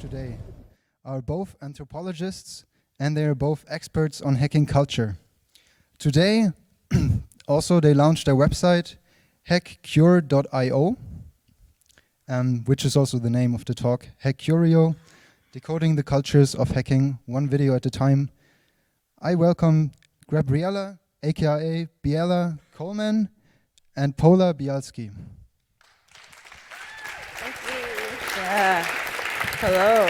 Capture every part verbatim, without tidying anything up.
today are both anthropologists and they are both experts on hacking culture. Today, also they launched their website, hack cure dot i o, um, which is also the name of the talk, HackCurio, Decoding the Cultures of Hacking, one video at a time. I welcome Gabriela, aka Biela Coleman, and Pola Bialski. Thank you. Yeah. Hello.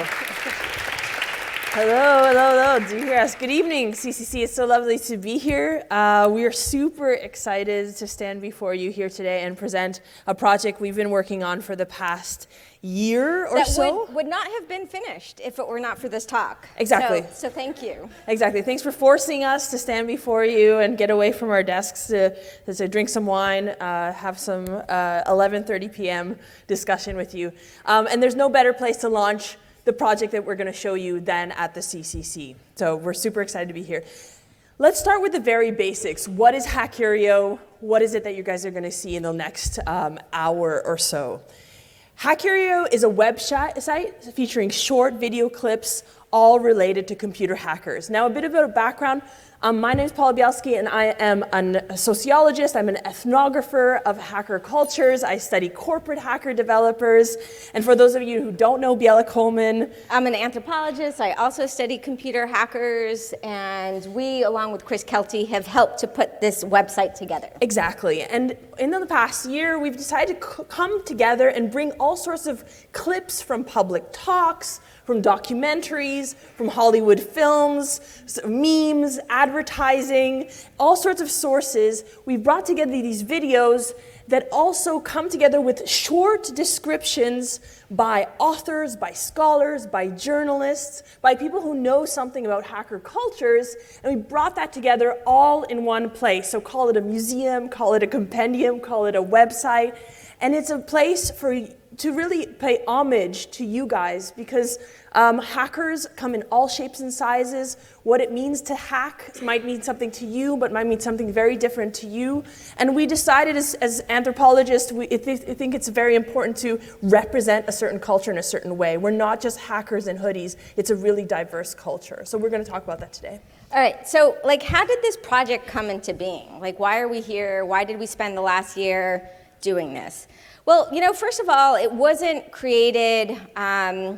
Hello, hello, hello. Do you hear us? Good evening, C C C. It's so lovely to be here. Uh, we are super excited to stand before you here today and present a project we've been working on for the past year or that so. Would, would not have been finished if it were not for this talk. Exactly. So, so thank you. Exactly. Thanks for forcing us to stand before you and get away from our desks to, to drink some wine, uh, have some uh, eleven thirty p m discussion with you. Um, and there's no better place to launch the project that we're going to show you than at the C C C. So we're super excited to be here. Let's start with the very basics. What is HackCurio? What is it that you guys are going to see in the next um, hour or so? HackCurio is a web site featuring short video clips all related to computer hackers. Now, a bit of a background. Um, my name is Paula Bialski, and I am an, a sociologist. I'm an ethnographer of hacker cultures. I study corporate hacker developers. And for those of you who don't know Biela Coleman, I'm an anthropologist. I also study computer hackers, and we, along with Chris Kelty, have helped to put this website together. Exactly. And in the past year, we've decided to come together and bring all sorts of clips from public talks, from documentaries, from Hollywood films, memes, advertising, all sorts of sources. We've brought together these videos that also come together with short descriptions by authors, by scholars, by journalists, by people who know something about hacker cultures, and we brought that together all in one place. So call it a museum, call it a compendium, call it a website, and it's a place for to really pay homage to you guys, because um, hackers come in all shapes and sizes. What it means to hack might mean something to you, but might mean something very different to you. And we decided as, as anthropologists, we I th I think it's very important to represent a certain culture in a certain way. We're not just hackers in hoodies. It's a really diverse culture. So we're going to talk about that today. All right, so like, how did this project come into being? Like, why are we here? Why did we spend the last year doing this? Well, you know, first of all, it wasn't created, um,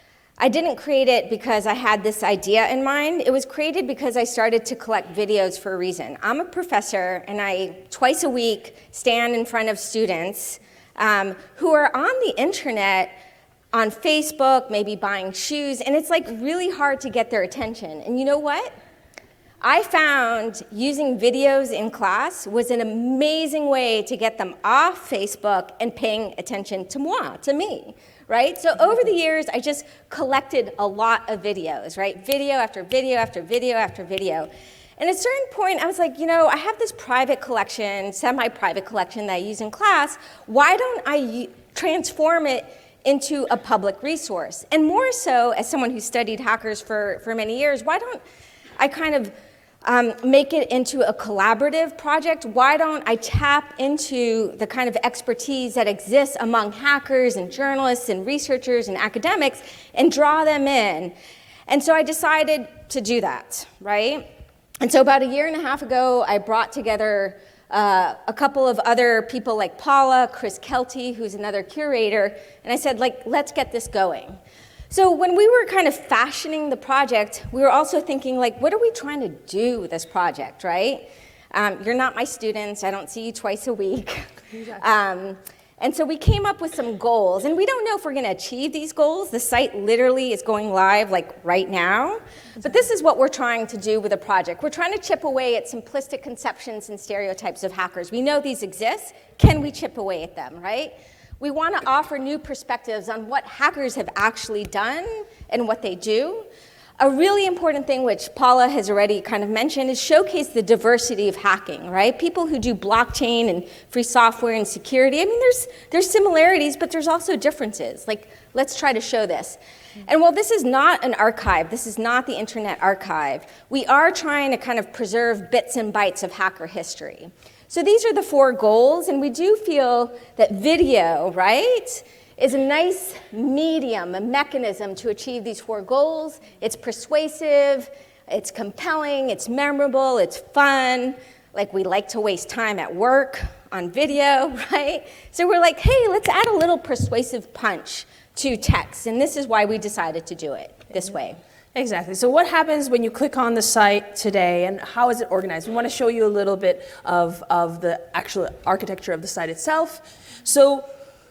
I didn't create it because I had this idea in mind. It was created because I started to collect videos for a reason. I'm a professor, and I, twice a week, stand in front of students um, who are on the internet, on Facebook, maybe buying shoes, and it's like really hard to get their attention. And you know what? I found using videos in class was an amazing way to get them off Facebook and paying attention to moi, to me, right? So over the years, I just collected a lot of videos, right? Video after video after video after video. And at a certain point, I was like, you know, I have this private collection, semi-private collection that I use in class. Why don't I transform it into a public resource? And more so, as someone who studied hackers for, for many years, why don't I kind of Um, make it into a collaborative project? Why don't I tap into the kind of expertise that exists among hackers and journalists and researchers and academics and draw them in? And so I decided to do that, right? And so about a year and a half ago, I brought together uh, a couple of other people like Paula, Chris Kelty, who's another curator, and I said, like, let's get this going. So when we were kind of fashioning the project, we were also thinking, like, what are we trying to do with this project, right? Um, you're not my students. I don't see you twice a week. Um, and so we came up with some goals. And we don't know if we're going to achieve these goals. The site literally is going live, like, right now. But this is what we're trying to do with the project. We're trying to chip away at simplistic conceptions and stereotypes of hackers. We know these exist. Can we chip away at them, right? We want to offer new perspectives on what hackers have actually done and what they do. A really important thing, which Paula has already kind of mentioned, is showcase the diversity of hacking, right? People who do blockchain and free software and security, I mean, there's, there's similarities, but there's also differences. Like, let's try to show this. And while this is not an archive, this is not the Internet Archive, we are trying to kind of preserve bits and bytes of hacker history. So these are the four goals, and we do feel that video, right, is a nice medium, a mechanism to achieve these four goals. It's persuasive, it's compelling, it's memorable, it's fun. Like, we like to waste time at work on video, right? So we're like, hey, let's add a little persuasive punch to text. And this is why we decided to do it this way. Exactly. So what happens when you click on the site today, and how is it organized? We want to show you a little bit of, of the actual architecture of the site itself. So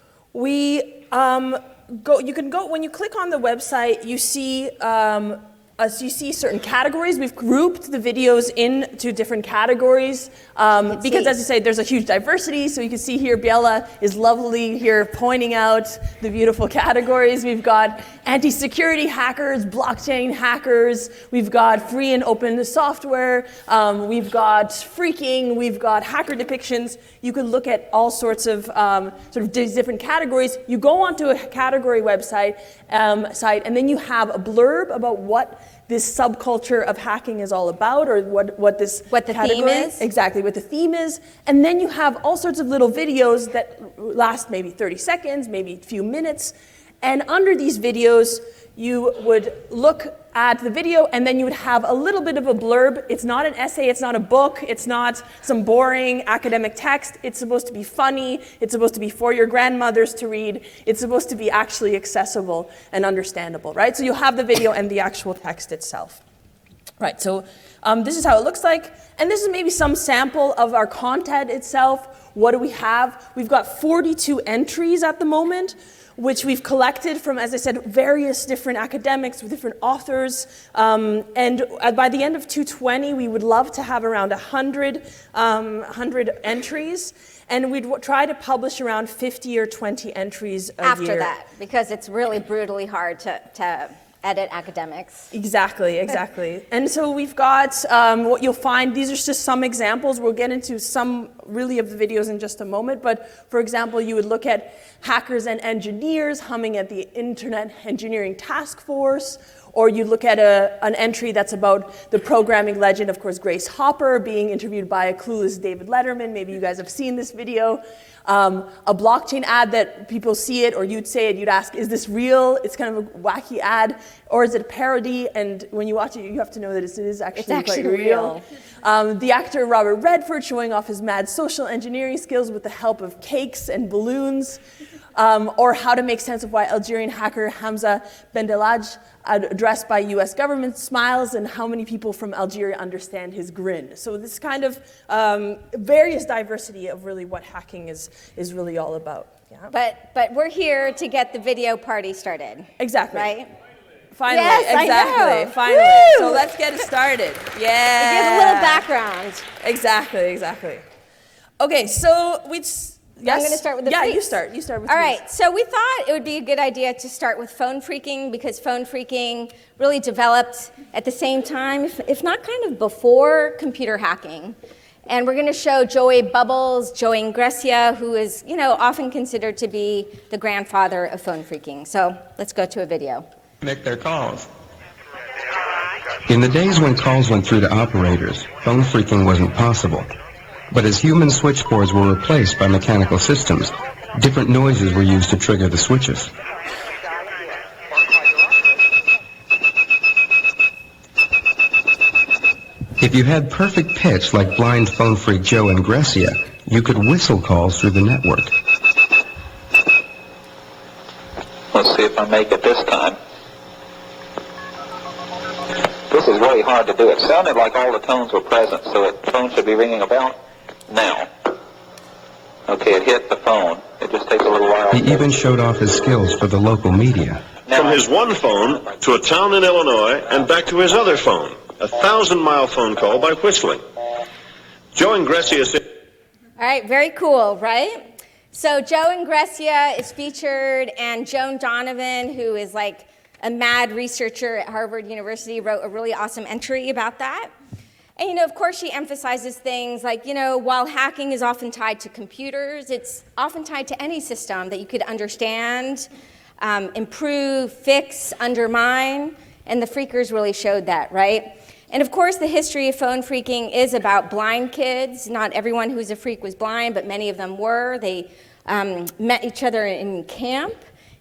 we um, go, you can go, when you click on the website, you see um, As you see certain categories. We've grouped the videos into different categories um, because, as you say, there's a huge diversity. So you can see here, Biella is lovely here pointing out the beautiful categories. We've got anti-security hackers, blockchain hackers. We've got free and open software. Um, we've got freaking. We've got hacker depictions. You can look at all sorts of um, sort of different categories. You go onto a category website um, site, and then you have a blurb about what this subculture of hacking is all about, or what, what this what the category, theme is. Exactly, what the theme is. And then you have all sorts of little videos that last maybe thirty seconds, maybe a few minutes. And under these videos, you would look at the video, and then you would have a little bit of a blurb. It's not an essay, it's not a book, it's not some boring academic text. It's supposed to be funny, it's supposed to be for your grandmothers to read, it's supposed to be actually accessible and understandable, right? So you'll have the video and the actual text itself. Right, so um, this is how it looks like, and this is maybe some sample of our content itself. What do we have? We've got forty-two entries at the moment, which we've collected from, as I said, various different academics with different authors. Um, and by the end of two twenty, we would love to have around one hundred, um, one hundred entries. And we'd w- try to publish around fifty or twenty entries a After year. that, because it's really brutally hard to, to edit academics. Exactly, exactly. And so we've got um, what you'll find, these are just some examples. We'll get into some really of the videos in just a moment. But for example, you would look at hackers and engineers humming at the Internet Engineering Task Force, or you look at a, an entry that's about the programming legend, of course, Grace Hopper being interviewed by a clueless David Letterman. Maybe you guys have seen this video. Um, a blockchain ad that people see it, or you'd say it, you'd ask, is this real? It's kind of a wacky ad, or is it a parody? And when you watch it, you have to know that it is actually, It's actually quite real. real. Um, the actor Robert Redford showing off his mad social engineering skills with the help of cakes and balloons. Um, or how to make sense of why Algerian hacker Hamza Bendelaj, addressed by U S government, smiles, and how many people from Algeria understand his grin. So this kind of um, various diversity of really what hacking is, is really all about. Yeah. But but we're here to get the video party started. Exactly. Right? Finally, Yes, I exactly, know. finally. Woo! So let's get it started. Yeah. Give a little background. Exactly, exactly. Okay, so we. Yes? I'm going to start with the Yeah, freaks. you start. You start with All freaks. right, so we thought it would be a good idea to start with phone phreaking, because phone phreaking really developed at the same time, if, if not kind of before computer hacking. And we're going to show Joey Bubbles, Joey Ingressia, who is, you know, often considered to be the grandfather of phone phreaking. So let's go to a video. Make their calls. In the days when calls went through to operators, phone phreaking wasn't possible. But as human switchboards were replaced by mechanical systems, different noises were used to trigger the switches. If you had perfect pitch like blind phone phreak Joe Ingressia, you could whistle calls through the network. Let's see if I make it this time. This is really hard to do. It sounded like all the tones were present, so the phone should be ringing a bell now. Okay, it hit the phone. It just takes a little while. He even showed off his skills for the local media. Now, From his one phone to a town in Illinois and back to his other phone. A thousand-mile phone call by whistling. Joe Ingressia said... All right, very cool, right? So Joe Ingressia is featured, and Joan Donovan, who is like a mad researcher at Harvard University, wrote a really awesome entry about that. And, you know, of course, she emphasizes things like, you know, while hacking is often tied to computers, it's often tied to any system that you could understand, um, improve, fix, undermine, and the phreakers really showed that, right? And of course, the history of phone phreaking is about blind kids. Not everyone who's a phreak was blind, but many of them were. They um, met each other in camp.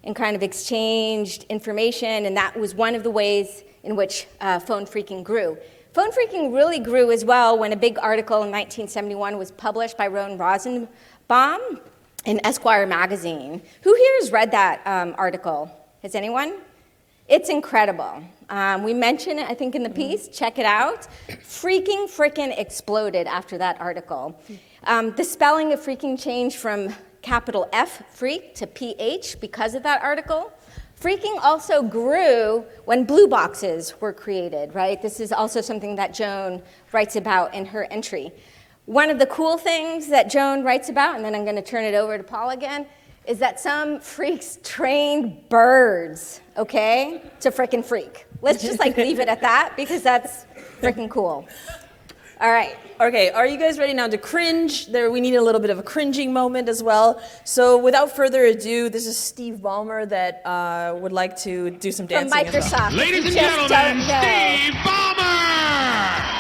and kind of exchanged information, and that was one of the ways in which uh, phone phreaking grew. Phone phreaking really grew as well when a big article in nineteen seventy-one was published by Rowan Rosenbaum in Esquire magazine. Who here has read that um, article? Has anyone? It's incredible. Um, we mention it, I think, in the piece. Check it out. Phreaking frickin' exploded after that article. Um, the spelling of phreaking changed from capital F, phreak, to P H because of that article. Phreaking also grew when blue boxes were created, right? This is also something that Joan writes about in her entry. One of the cool things that Joan writes about, and then I'm going to turn it over to Paul again, is that some freaks trained birds, okay, to frickin' freak. Let's just like leave it at that because that's frickin' cool. All right. Okay, are you guys ready now to cringe? There, we need a little bit of a cringing moment as well. So without further ado, this is Steve Ballmer that uh, would like to do some From dancing. as well. Microsoft. Ladies and You just gentlemen, don't know. Steve Ballmer!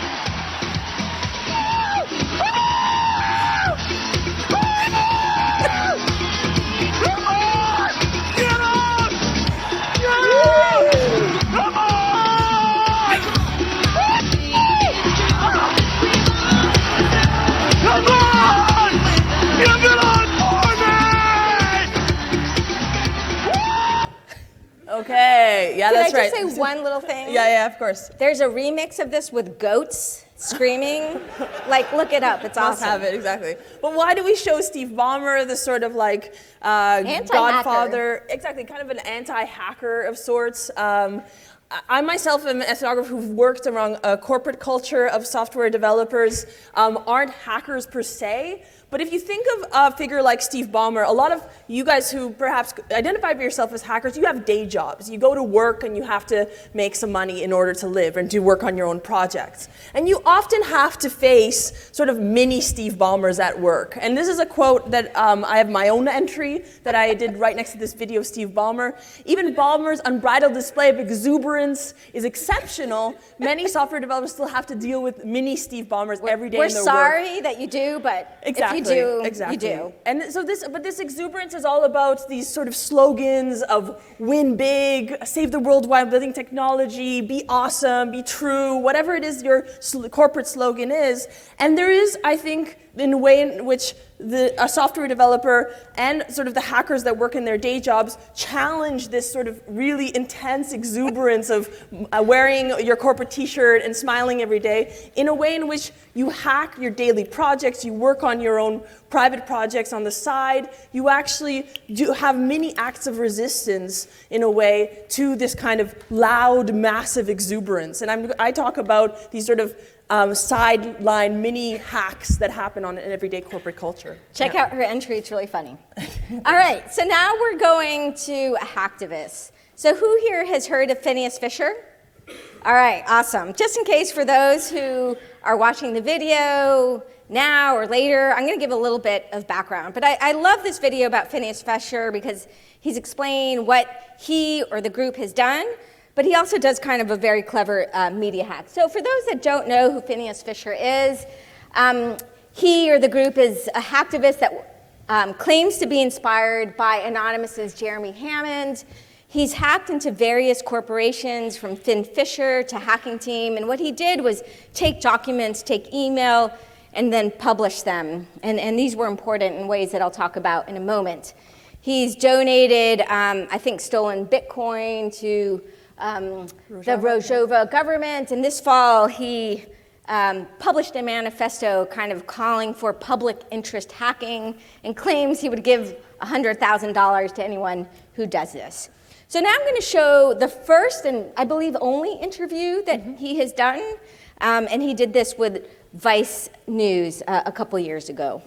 Okay, yeah, Can that's I right. just say one little thing? Yeah, yeah, of course. There's a remix of this with goats screaming. Like, look it up. It's Must awesome. have it, exactly. But why do we show Steve Ballmer, the sort of like uh, Anti-hacker. godfather, exactly, kind of an anti-hacker of sorts? Um, I myself am an ethnographer who've worked around a corporate culture of software developers, um, aren't hackers per se. But if you think of a figure like Steve Ballmer, a lot of you guys who perhaps identify yourself as hackers, you have day jobs. You go to work and you have to make some money in order to live and do work on your own projects. And you often have to face sort of mini Steve Ballmers at work. And this is a quote that um, I have my own entry that I did right next to this video of Steve Ballmer. Even Ballmer's unbridled display of exuberance is exceptional. Many software developers still have to deal with mini Steve Ballmers every day We're in their sorry work. that you do, but Exactly. if you do, exactly. you do. And so this, but this exuberance is all about these sort of slogans of win big, save the world while building technology, be awesome, be true, whatever it is your sl- corporate slogan is. And there is, I think, in a way in which the, a software developer and sort of the hackers that work in their day jobs challenge this sort of really intense exuberance of uh, wearing your corporate t-shirt and smiling every day in a way in which you hack your daily projects, you work on your own private projects on the side, you actually do have many acts of resistance in a way to this kind of loud, massive exuberance. And I'm, I talk about these sort of Um, sideline mini hacks that happen on an everyday corporate culture. Check Yeah. out her entry, it's really funny. All right, so now we're going to hacktivists. So who here has heard of Phineas Fisher? All right, awesome. Just in case for those who are watching the video now or later, I'm gonna give a little bit of background. But I, I love this video about Phineas Fisher because he's explained what he or the group has done, but he also does kind of a very clever uh, media hack. So for those that don't know who Phineas Fisher is, um, he or the group is a hacktivist that um, claims to be inspired by Anonymous's Jeremy Hammond. He's hacked into various corporations from Finn Fisher to Hacking Team, and what he did was take documents, take email, and then publish them. And, and these were important in ways that I'll talk about in a moment. He's donated, um, I think, stolen Bitcoin to Um, the Rojava government, and this fall he um, published a manifesto kind of calling for public interest hacking and claims he would give one hundred thousand dollars to anyone who does this. So now I'm going to show the first and I believe only interview that mm-hmm. he has done, um, and he did this with Vice News uh, a couple years ago.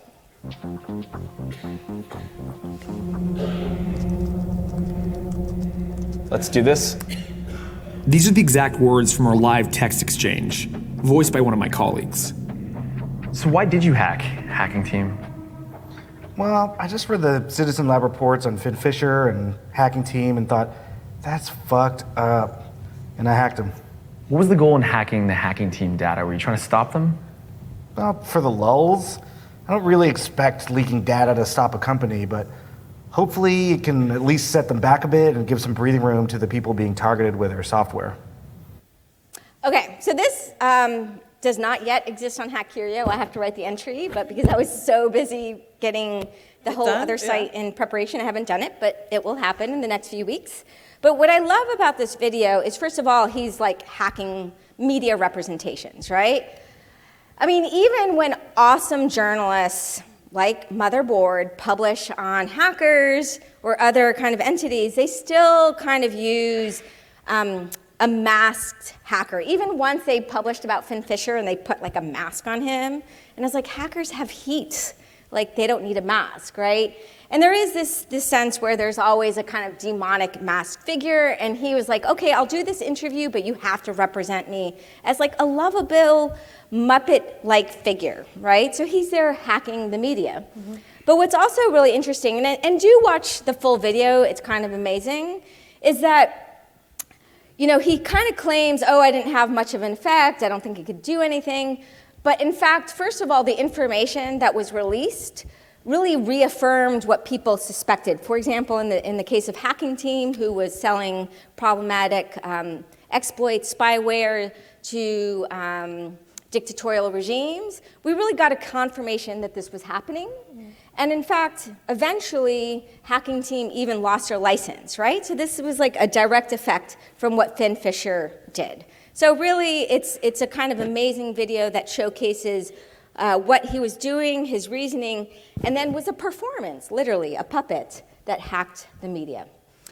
Let's do this. These are the exact words from our live text exchange, voiced by one of my colleagues. So why did you hack Hacking Team? Well, I just read the Citizen Lab reports on Finn Fisher and Hacking Team and thought, that's fucked up. And I hacked them. What was the goal in hacking the Hacking Team data? Were you trying to stop them? Well, for the lulz. I don't really expect leaking data to stop a company, but Hopefully, it can at least set them back a bit and give some breathing room to the people being targeted with their software. Okay, so this um, does not yet exist on Hack Curio. I have to write the entry, but because I was so busy getting the whole done? other site Yeah. in preparation, I haven't done it, but it will happen in the next few weeks. But what I love about this video is, first of all, he's like hacking media representations, right? I mean, even when awesome journalists like Motherboard publish on hackers or other kind of entities, they still kind of use um, a masked hacker. Even once they published about Finn Fisher and they put like a mask on him, and I was like, hackers have heat. Like, they don't need a mask, right? And there is this, this sense where there's always a kind of demonic masked figure, and he was like, okay, I'll do this interview, but you have to represent me as like a lovable, Muppet-like figure, right? So he's there hacking the media. Mm-hmm. But what's also really interesting, and, and do watch the full video, it's kind of amazing, is that, you know, he kind of claims, oh, I didn't have much of an effect, I don't think it could do anything. But in fact, first of all, the information that was released really reaffirmed what people suspected. For example, in the, in the case of Hacking Team, who was selling problematic um, exploits, spyware to um, dictatorial regimes, we really got a confirmation that this was happening. Mm-hmm. And in fact, eventually, Hacking Team even lost their license, right? So this was like a direct effect from what Finn Fisher did. So really, it's, it's a kind of amazing video that showcases uh, what he was doing, his reasoning, and then was a performance, literally, a puppet that hacked the media.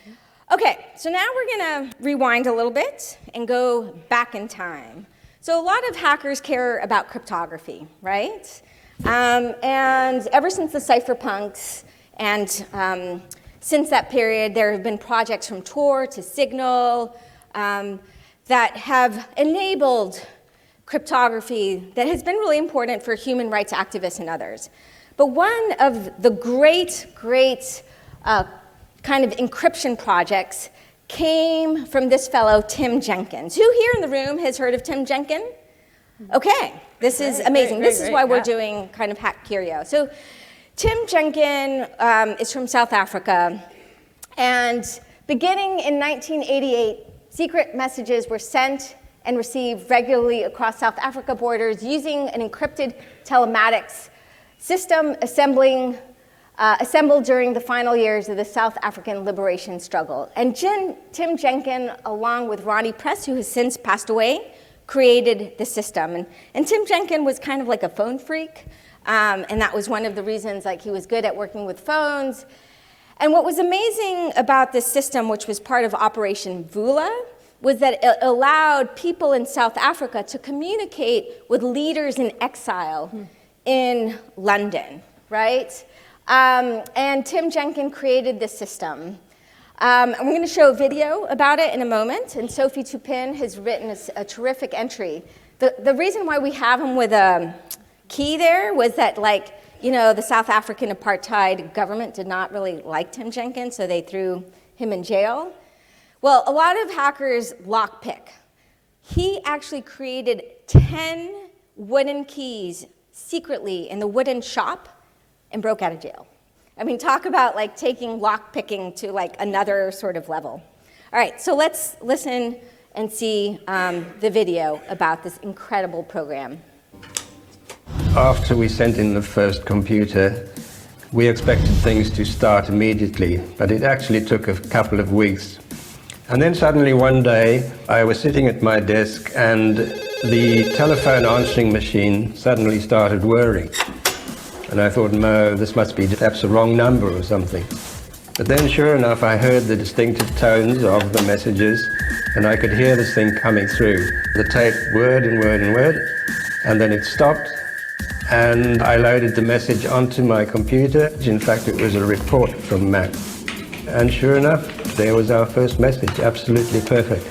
Okay, so now we're gonna rewind a little bit and go back in time. So a lot of hackers care about cryptography, right? Um, and ever since the cypherpunks, and um, since that period, there have been projects from Tor to Signal, um, that have enabled cryptography that has been really important for human rights activists and others. But one of the great, great uh, kind of encryption projects came from this fellow, Tim Jenkins. Who here in the room has heard of Tim Jenkins? Okay, this is amazing. Great, this great, is why great, we're yeah. doing kind of Hack Curio. So Tim Jenkins um, is from South Africa, and beginning in nineteen eighty-eight, secret messages were sent and received regularly across South Africa borders using an encrypted telematics system assembling, uh, assembled during the final years of the South African liberation struggle. And Jim, Tim Jenkins, along with Ronnie Press, who has since passed away, created the system. And, and Tim Jenkins was kind of like a phone freak, um, and that was one of the reasons like he was good at working with phones. And what was amazing about this system, which was part of Operation Vula, was that it allowed people in South Africa to communicate with leaders in exile hmm. in London, right? Um, and Tim Jenkins created this system. Um, and we're going to show a video about it in a moment, and Sophie Tupin has written a, a terrific entry. The, the reason why we have him with a key there was that, like, you know, the South African apartheid government did not really like Tim Jenkins, so they threw him in jail. Well, a lot of hackers lockpick. He actually created ten wooden keys secretly in the wooden shop and broke out of jail. I mean, talk about like taking lockpicking to like another sort of level. All right, so let's listen and see um, the video about this incredible program. After we sent in the first computer, we expected things to start immediately, but it actually took a couple of weeks. And then suddenly one day, I was sitting at my desk and the telephone answering machine suddenly started whirring. And I thought, no, this must be perhaps a wrong number or something. But then sure enough, I heard the distinctive tones of the messages, and I could hear this thing coming through. The tape whirred and whirred and whirred, and then it stopped, and I loaded the message onto my computer. In fact, it was a report from Mac. And sure enough, there was our first message, absolutely perfect.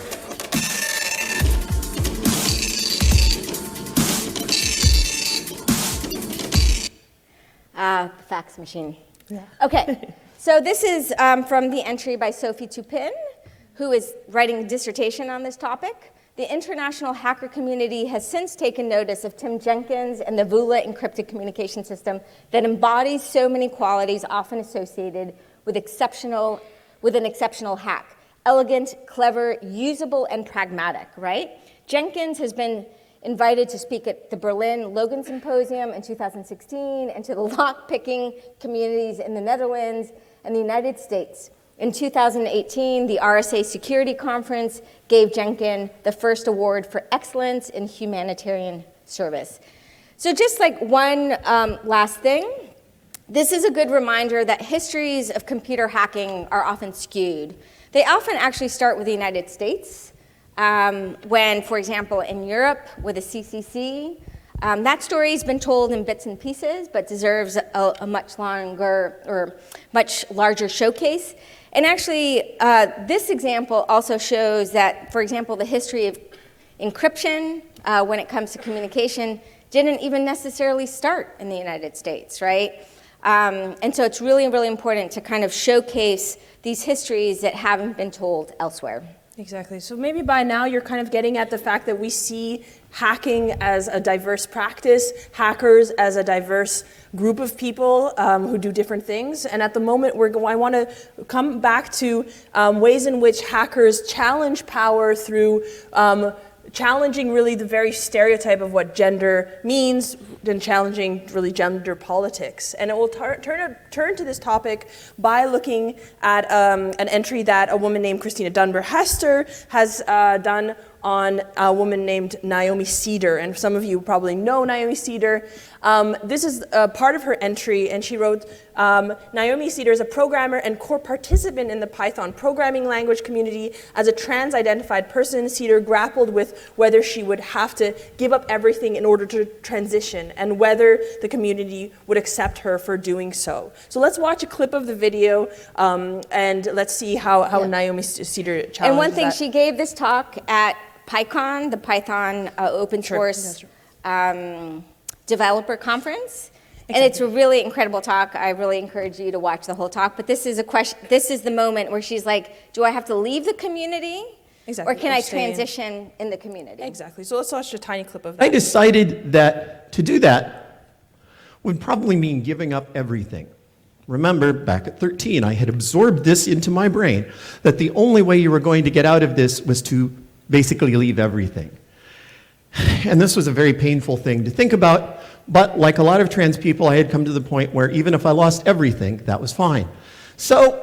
Ah, uh, the fax machine. Yeah. Okay, so this is um, from the entry by Sophie Tupin, who is writing a dissertation on this topic. The international hacker community has since taken notice of Tim Jenkins and the Vula encrypted communication system that embodies so many qualities often associated with with exceptional, with an exceptional hack. Elegant, clever, usable, and pragmatic, right? Jenkins has been invited to speak at the Berlin Logan Symposium in two thousand sixteen and to the lock-picking communities in the Netherlands and the United States. In two thousand eighteen, the R S A Security Conference gave Jenkins the first award for excellence in humanitarian service. So just like one um, last thing, this is a good reminder that histories of computer hacking are often skewed. They often actually start with the United States, um, when, for example, in Europe with the C C C, um, that story's been told in bits and pieces, but deserves a, a much longer or much larger showcase. And actually, uh, this example also shows that, for example, the history of encryption uh, when it comes to communication didn't even necessarily start in the United States, right? Um, and so it's really, really important to kind of showcase these histories that haven't been told elsewhere. Exactly. So maybe by now you're kind of getting at the fact that we see hacking as a diverse practice, hackers as a diverse group of people um, who do different things. And at the moment, we're go- I want to come back to um, ways in which hackers challenge power through um, challenging really the very stereotype of what gender means and challenging really gender politics. And it will tar- turn, turn to this topic by looking at um, an entry that a woman named Christina Dunbar Hester has uh, done on a woman named Naomi Cedar. And some of you probably know Naomi Cedar. Um, this is uh, part of her entry, and she wrote, um, Naomi Cedar is a programmer and core participant in the Python programming language community. As a trans-identified person, Cedar grappled with whether she would have to give up everything in order to transition, and whether the community would accept her for doing so. So let's watch a clip of the video, um, and let's see how, how Yeah. Naomi Cedar challenges And one thing, that. she gave this talk at PyCon, the Python uh, open Sure. source um, developer conference. And Exactly. it's a really incredible talk. I really encourage you to watch the whole talk. But this is a question. This is the moment where she's like, "Do I have to leave the community, Exactly. or can Or I stay in." transition in the community?" Exactly. So let's watch a tiny clip of that. I decided that to do that would probably mean giving up everything. Remember, back at thirteen, I had absorbed this into my brain, that the only way you were going to get out of this was to basically leave everything. And this was a very painful thing to think about, but like a lot of trans people, I had come to the point where even if I lost everything, that was fine. So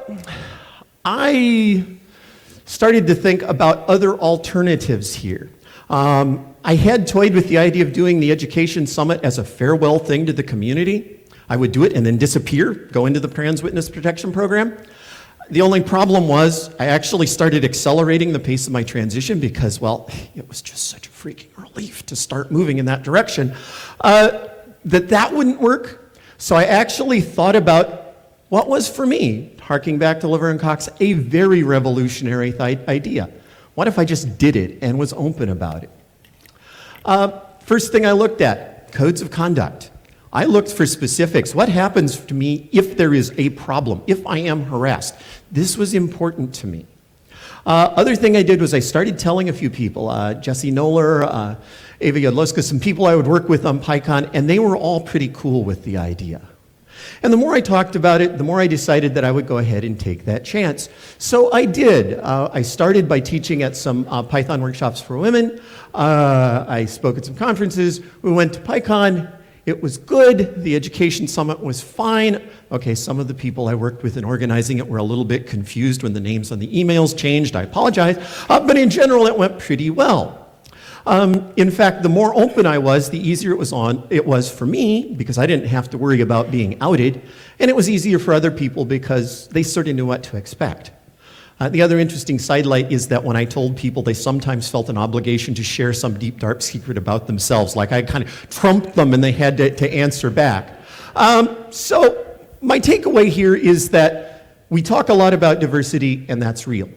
I started to think about other alternatives here. Um, I had toyed with the idea of doing the Education Summit as a farewell thing to the community. I would do it and then disappear, go into the Trans Witness Protection Program. The only problem was I actually started accelerating the pace of my transition because, well, it was just such a freaking relief to start moving in that direction, uh, that that wouldn't work. So I actually thought about what was, for me, harking back to Laverne Cox, a very revolutionary th- idea. What if I just did it and was open about it? Uh, first thing I looked at, codes of conduct. I looked for specifics. What happens to me if there is a problem, if I am harassed? This was important to me. Uh, other thing I did was I started telling a few people, uh, Jesse Noller, uh, Ava Yodloska, some people I would work with on PyCon, and they were all pretty cool with the idea. And the more I talked about it, the more I decided that I would go ahead and take that chance. So I did. Uh, I started by teaching at some uh, Python workshops for women. Uh, I spoke at some conferences. We went to PyCon. It was good. The Education Summit was fine. Okay, some of the people I worked with in organizing it were a little bit confused when the names on the emails changed. I apologize. Uh, but in general, it went pretty well. Um, in fact, the more open I was, the easier it was on it was for me, because I didn't have to worry about being outed, and it was easier for other people because they sort of knew what to expect. Uh, the other interesting sidelight is that when I told people, they sometimes felt an obligation to share some deep, dark secret about themselves, like I kind of trumped them and they had to, to answer back. Um, so my takeaway here is that we talk a lot about diversity, and that's real.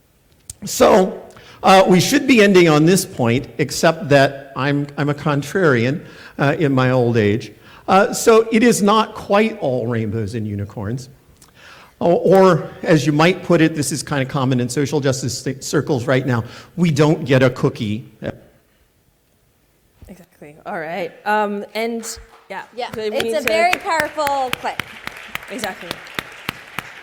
So uh, we should be ending on this point, except that I'm, I'm a contrarian uh, in my old age. Uh, so it is not quite all rainbows and unicorns. Or, as you might put it, this is kind of common in social justice circles right now, we don't get a cookie. Exactly. All right. Um, and yeah. Yeah, so we need it's a to- very powerful clip. Exactly.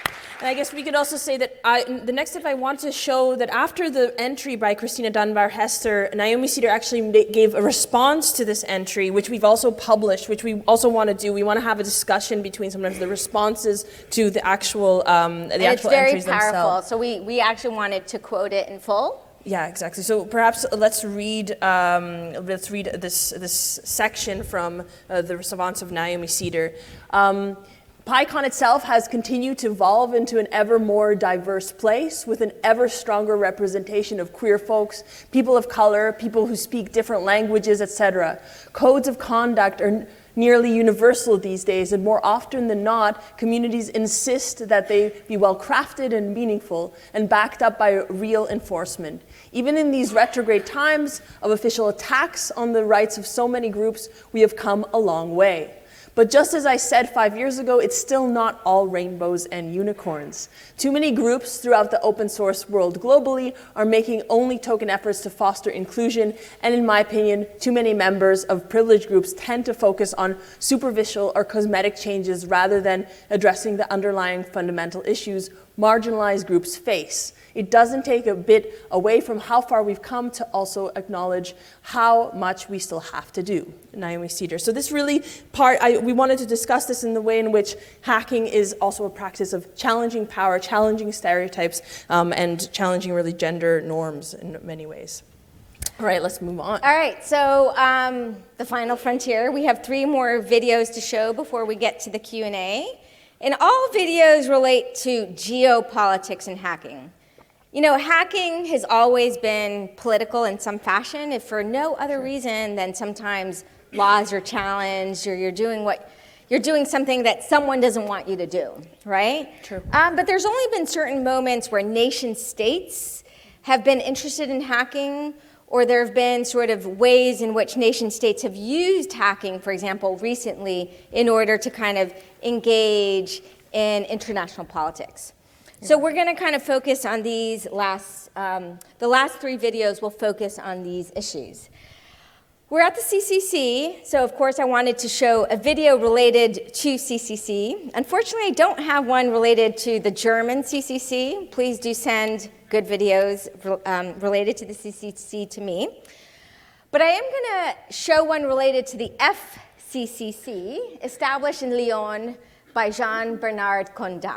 And I guess we could also say that I, the next step I want to show that after the entry by Christina Dunbar Hester, Naomi Cedar actually gave a response to this entry, which we've also published, which we also want to do. We want to have a discussion between sometimes the responses to the actual um, the and actual it's very entries powerful. themselves. So we, we actually wanted to quote it in full. Yeah, exactly. So perhaps let's read um, let's read this this section from uh, the response of Naomi Cedar. Um, PyCon itself has continued to evolve into an ever more diverse place with an ever stronger representation of queer folks, people of color, people who speak different languages, et cetera. Codes of conduct are nearly universal these days, and more often than not, communities insist that they be well crafted and meaningful and backed up by real enforcement. Even in these retrograde times of official attacks on the rights of so many groups, we have come a long way. But just as I said five years ago, it's still not all rainbows and unicorns. Too many groups throughout the open source world globally are making only token efforts to foster inclusion, and in my opinion, too many members of privileged groups tend to focus on superficial or cosmetic changes rather than addressing the underlying fundamental issues marginalized groups face. It doesn't take a bit away from how far we've come to also acknowledge how much we still have to do. Naomi Cedar. So this really part, I, we wanted to discuss this in the way in which hacking is also a practice of challenging power, challenging stereotypes, um, and challenging really gender norms in many ways. All right, let's move on. All right, so um, the final frontier. We have three more videos to show before we get to the Q and A. And all videos relate to geopolitics and hacking. You know, hacking has always been political in some fashion, if for no other reason than sometimes laws are challenged or you're doing what you're doing something that someone doesn't want you to do, right? True. Um, but there's only been certain moments where nation states have been interested in hacking, or there have been sort of ways in which nation states have used hacking, for example, recently, in order to kind of engage in international politics. So we're going to kind of focus on these last, um, the last three videos will focus on these issues. We're at the C C C, so of course I wanted to show a video related to C C C. Unfortunately, I don't have one related to the German C C C. Please do send good videos um, related to the C C C to me. But I am going to show one related to the F C C C, established in Lyon by Jean-Bernard Condat.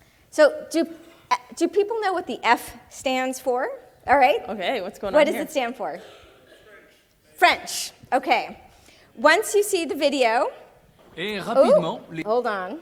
So do, do people know what the F stands for? All right. Okay, what's going what on does here? it stand for? French. Okay. Once you see the video, Et rapidement, Ooh, hold on.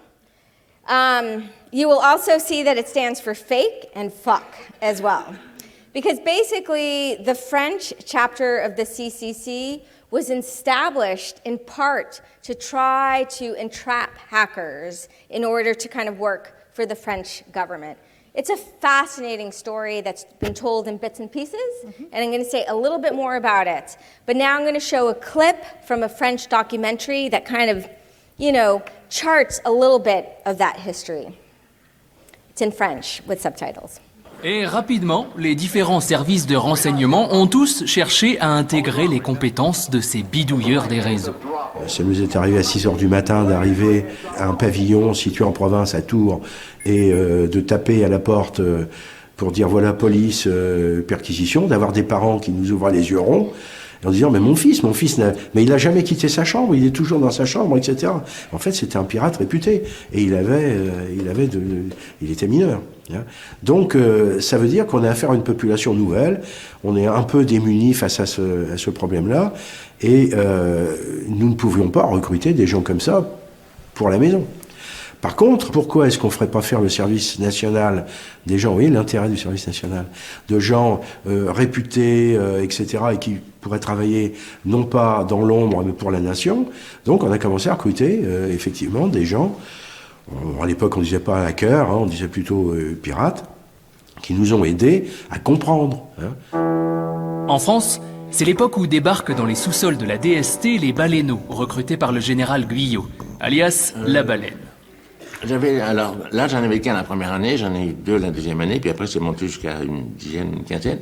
Um, you will also see that it stands for fake and fuck as well. Because basically, the French chapter of the C C C was established in part to try to entrap hackers in order to kind of work for the French government. It's a fascinating story that's been told in bits and pieces, mm-hmm. and I'm going to say a little bit more about it. But now I'm going to show a clip from a French documentary that kind of, you know, charts a little bit of that history. It's in French with subtitles. Et rapidement, les différents services de renseignement ont tous cherché à intégrer les compétences de ces bidouilleurs des réseaux. Ça nous est arrivé à six heures du matin d'arriver à un pavillon situé en province à Tours et euh, de taper à la porte euh, pour dire voilà police, euh, perquisition, d'avoir des parents qui nous ouvraient les yeux ronds en disant mais mon fils, mon fils, n'a... mais il n'a jamais quitté sa chambre, il est toujours dans sa chambre, et cetera. En fait, c'était un pirate réputé et il avait, euh, il avait, de, de, il était mineur. Hein. Donc, euh, ça veut dire qu'on a affaire à une population nouvelle. On est un peu démunis face à ce, à ce problème-là, et euh, nous ne pouvions pas recruter des gens comme ça pour la maison. Par contre, pourquoi est-ce qu'on ne ferait pas faire le service national des gens, vous voyez l'intérêt du service national, de gens euh, réputés, euh, et cetera, et qui pourraient travailler non pas dans l'ombre, mais pour la nation. Donc on a commencé à recruter euh, effectivement des gens, on, à l'époque on ne disait pas hackers, hein, on disait plutôt euh, pirates, qui nous ont aidés à comprendre. Hein. En France, c'est l'époque où débarquent dans les sous-sols de la D S T les baleineaux, recrutés par le général Guyot, alias euh... la baleine. J'avais, alors, là, j'en avais qu'un la première année, j'en ai eu deux la deuxième année, puis après, c'est monté jusqu'à une dizaine, une quinzaine.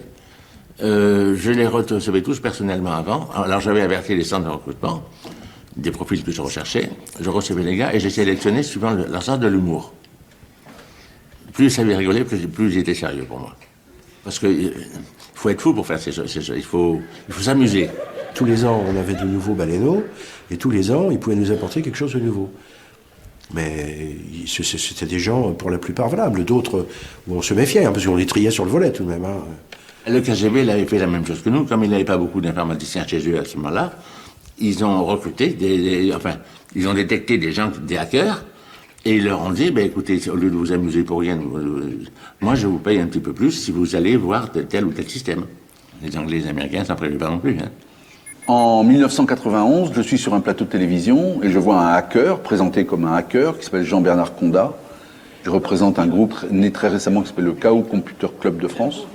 Euh, je les recevais tous personnellement avant. Alors, j'avais averti les centres de recrutement des profils que je recherchais. Je recevais les gars et j'ai sélectionné suivant le, leur sens de l'humour. plus ça avait rigolé, plus, plus j'étais sérieux pour moi. Parce que il faut être fou pour faire ces choses. Ces choses. Il faut, il faut s'amuser. Tous les ans, on avait de nouveaux baleineaux, et tous les ans, ils pouvaient nous apporter quelque chose de nouveau. Mais c'était des gens, pour la plupart, valables. D'autres, où on se méfiait, hein, parce qu'on les triait sur le volet, tout de même. Hein. Le K G B, il avait fait la même chose que nous. Comme il n'avait pas beaucoup d'informaticiens chez eux à ce moment-là, ils ont recruté, des, des, enfin, ils ont détecté des gens, des hackers, et ils leur ont dit, ben, écoutez, au lieu de vous amuser pour rien, moi, je vous paye un petit peu plus si vous allez voir tel ou tel système. Les Anglais et les Américains s'en prévaient pas non plus. Hein. En mille neuf cent quatre-vingt-onze, je suis sur un plateau de télévision et je vois un hacker, présenté comme un hacker, qui s'appelle Jean-Bernard Condat. Je représente un groupe né très récemment qui s'appelle le Chaos Computer Club de France.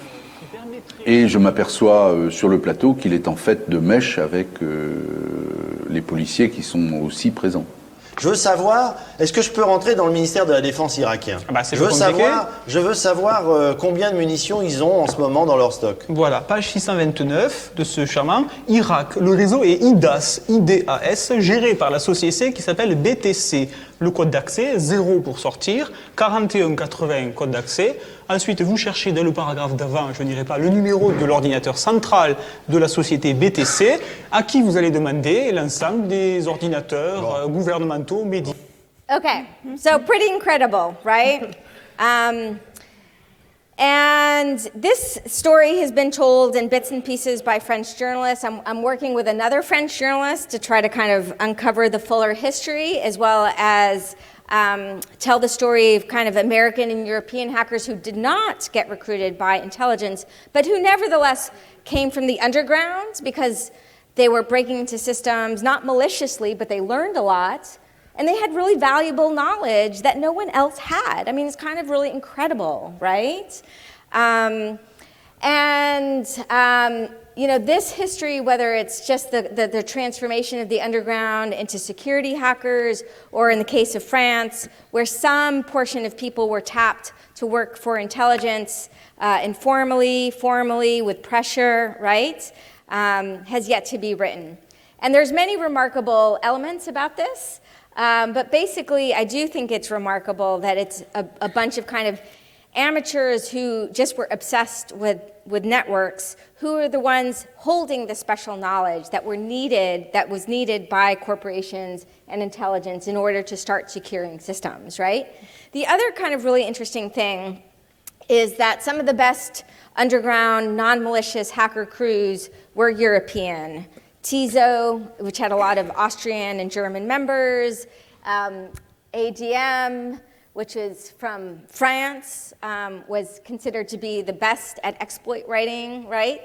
Et je m'aperçois euh, sur le plateau qu'il est en fait de mèche avec euh, les policiers qui sont aussi présents. Je veux savoir, est-ce que je peux rentrer dans le ministère de la Défense irakien? Ah bah, je, veux savoir, je veux savoir euh, combien de munitions ils ont en ce moment dans leur stock. Voilà, page six cent vingt-neuf de ce charmant Irak. Le réseau est I D A S, I D A S, géré par la société qui s'appelle B T C. Le code d'accès, zéro pour sortir, quarante et un quatre-vingts code d'accès. Ensuite, vous cherchez dans le paragraphe d'avant, je n'irai pas, le numéro de l'ordinateur central de la société B T C, à qui vous allez demander l'ensemble des ordinateurs bon. euh, gouvernementaux, médicaux. Okay, so pretty incredible, right? Um, and this story has been told in bits and pieces by French journalists. I'm, I'm working with another French journalist to try to kind of uncover the fuller history, as well as um, tell the story of kind of American and European hackers who did not get recruited by intelligence, but who nevertheless came from the underground because they were breaking into systems, not maliciously, but they learned a lot. And they had really valuable knowledge that no one else had. I mean, it's kind of really incredible, right? Um, and, um, you know, this history, whether it's just the, the, the transformation of the underground into security hackers, or in the case of France, where some portion of people were tapped to work for intelligence uh, informally, formally, with pressure, right, um, has yet to be written. And there's many remarkable elements about this. Um, but basically, I do think it's remarkable that it's a, a bunch of kind of amateurs who just were obsessed with, with networks, who are the ones holding the special knowledge that were needed, that was needed by corporations and intelligence in order to start securing systems, right? The other kind of really interesting thing is that some of the best underground, non-malicious hacker crews were European. TISO, which had a lot of Austrian and German members, um, A D M, which is from France, um, was considered to be the best at exploit writing, right?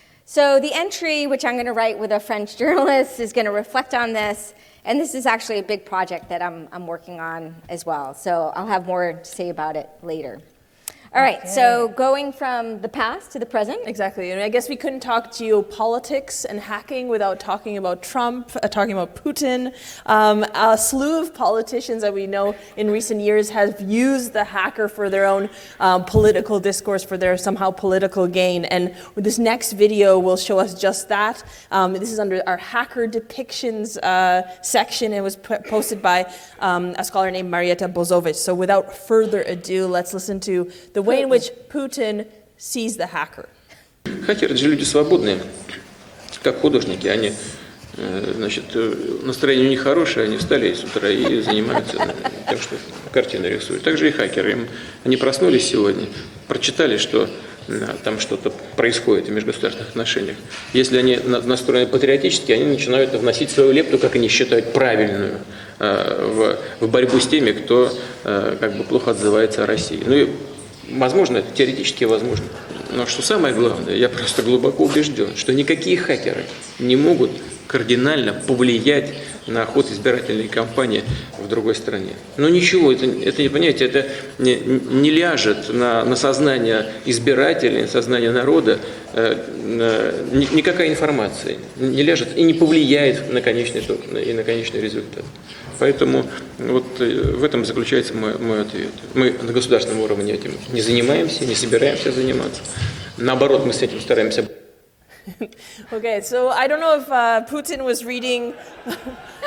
So the entry, which I'm going to write with a French journalist, is going to reflect on this, and this is actually a big project that I'm, I'm working on as well, so I'll have more to say about it later. All right, okay. So going from the past to the present. Exactly, and I guess we couldn't talk geopolitics and hacking without talking about Trump, uh, talking about Putin. Um, a slew of politicians that we know in recent years have used the hacker for their own um, political discourse, for their somehow political gain. And this next video will show us just that. Um, this is under our hacker depictions uh, section. It was p- posted by um, a scholar named Marietta Bozovic. So without further ado, let's listen to the way in which Putin sees the hacker. Хакеры — это же люди свободные, как художники. Они, значит, настроение у них хорошее, они встали с утра и занимаются тем, что картины рисуют. Также и хакеры. Они проснулись сегодня, прочитали, что там что-то происходит в межгосударственных отношениях. Если они настроены патриотически, они начинают вносить свою лепту, как они считают, правильную, в, в борьбу с теми, кто как бы плохо отзывается о России. Ну и возможно, это теоретически возможно. Но что самое главное, я просто глубоко убежден, что никакие хакеры не могут кардинально повлиять на ход избирательной кампании в другой стране. Но ничего, это, это не понимаете, это не, не ляжет на, на сознание избирателей, на сознание народа, э, э, никакая информация не ляжет и не повлияет на конечный, и на конечный результат. Поэтому вот в этом заключается мой, мой ответ. Мы на государственном уровне этим не занимаемся, не собираемся заниматься. Наоборот, мы с этим стараемся. Okay, so I don't know if uh, Putin was reading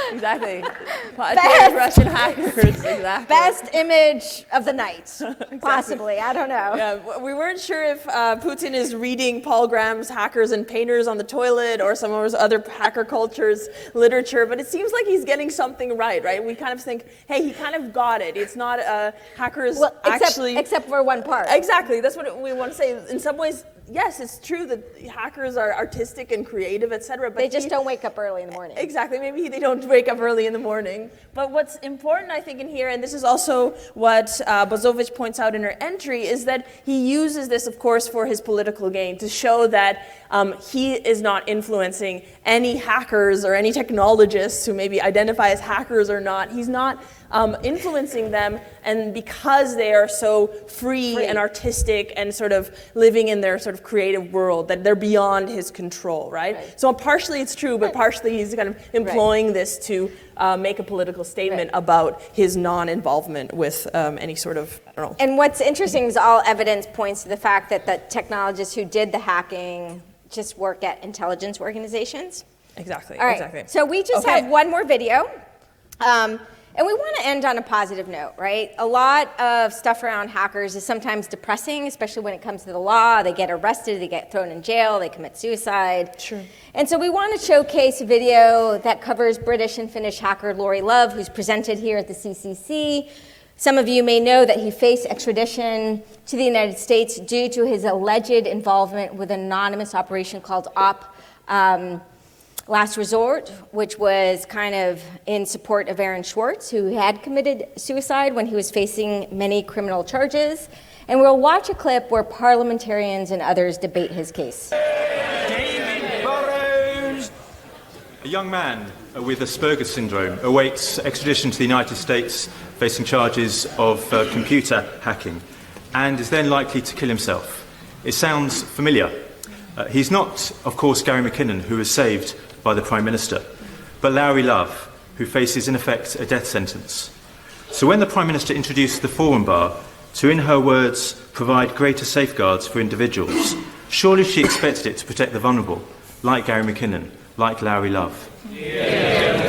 Exactly. Best, Russian hackers. Exactly. Best image of the night, exactly. Possibly. I don't know. Yeah, we weren't sure if uh, Putin is reading Paul Graham's Hackers and Painters on the Toilet or some of his other hacker cultures literature, but it seems like he's getting something right, right? We kind of think, hey, he kind of got it. It's not uh, hackers well, except, actually... Except for one part. Exactly. That's what we want to say. In some ways, yes, it's true that hackers are artistic and creative, et cetera. But they just he, don't wake up early in the morning. Exactly. Maybe they don't wake up early in the morning. But what's important, I think, in here, and this is also what uh, Bozovic points out in her entry, is that he uses this, of course, for his political gain to show that um, he is not influencing any hackers or any technologists who maybe identify as hackers or not. He's not um, influencing them, and because they are so free, free and artistic and sort of living in their sort of creative world, that they're beyond his control, right? right. So partially it's true, but partially he's kind of employing right. this to uh, make a political statement right. about his non-involvement with um, any sort of, I don't know. And what's interesting is all evidence points to the fact that the technologists who did the hacking just work at intelligence organizations. Exactly, all right. exactly. So we just okay. have one more video. Um, And we want to end on a positive note, right? A lot of stuff around hackers is sometimes depressing, especially when it comes to the law. They get arrested, they get thrown in jail, they commit suicide. Sure. And so we want to showcase a video that covers British and Finnish hacker Laurie Love, who's presented here at the C C C. Some of you may know that he faced extradition to the United States due to his alleged involvement with an anonymous operation called Op. Um, Last Resort, which was kind of in support of Aaron Swartz, who had committed suicide when he was facing many criminal charges. And we'll watch a clip where parliamentarians and others debate his case. David Burrows! A young man with Asperger's syndrome awaits extradition to the United States, facing charges of uh, computer hacking, and is then likely to kill himself. It sounds familiar. Uh, he's not, of course, Gary McKinnon, who was saved by the Prime Minister, but Laurie Love, who faces in effect a death sentence. So when the Prime Minister introduced the Forum Bar to, in her words, provide greater safeguards for individuals, surely she expected it to protect the vulnerable, like Gary McKinnon, like Laurie Love. Yeah.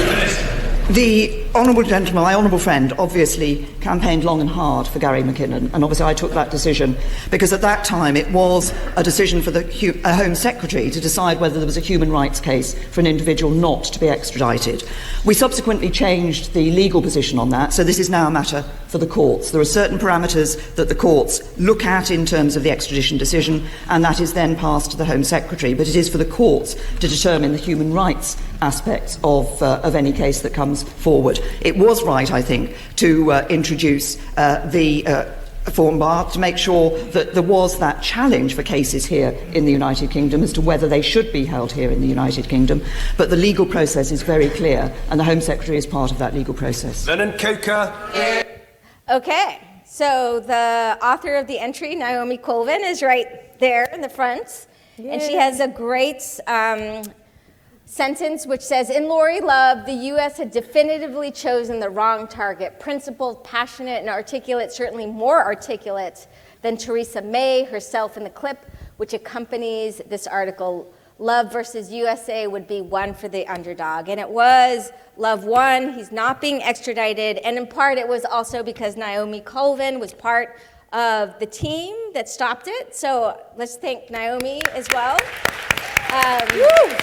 The honourable gentleman, my honourable friend, obviously campaigned long and hard for Gary McKinnon, and obviously I took that decision because at that time it was a decision for the uh, Home Secretary to decide whether there was a human rights case for an individual not to be extradited. We subsequently changed the legal position on that, so this is now a matter for the courts. There are certain parameters that the courts look at in terms of the extradition decision, and that is then passed to the Home Secretary, but it is for the courts to determine the human rights aspects of, uh, of any case that comes forward. It was right, I think, to uh, introduce uh, the uh, Forum Bar to make sure that there was that challenge for cases here in the United Kingdom as to whether they should be held here in the United Kingdom. But the legal process is very clear, and the Home Secretary is part of that legal process. Vernon Coker. Okay, so the author of the entry, Naomi Colvin, is right there in the front. Yay. And she has a great um, sentence which says, in Laurie Love, the U S had definitively chosen the wrong target. Principled, passionate, and articulate, certainly more articulate than Theresa May herself in the clip, which accompanies this article. Love versus U S A would be one for the underdog. And it was. Love won. He's not being extradited. And in part, it was also because Naomi Colvin was part of the team that stopped it. So let's thank Naomi as well. Um, woo!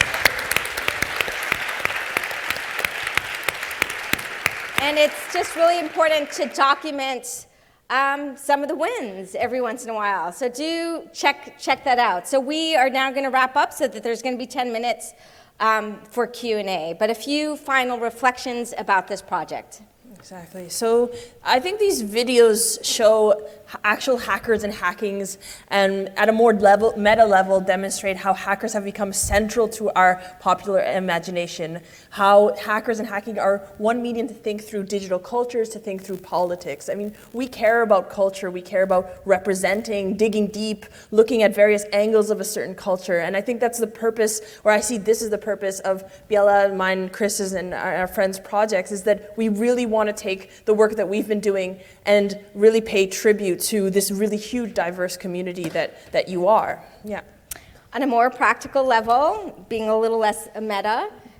And it's just really important to document um, some of the wins every once in a while. So do check check that out. So we are now going to wrap up so that there's going to be ten minutes um, for Q and A. But a few final reflections about this project. Exactly. So I think these videos show actual hackers and hackings, and at a more level, meta level, demonstrate how hackers have become central to our popular imagination, how hackers and hacking are one medium to think through digital cultures, to think through politics. I mean, we care about culture, we care about representing, digging deep, looking at various angles of a certain culture, and I think that's the purpose, or I see this is the purpose of Biella, mine, Chris's, and our, our friends' projects, is that we really want to take the work that we've been doing and really pay tribute to this really huge, diverse community that, that you are. Yeah. On a more practical level, being a little less meta,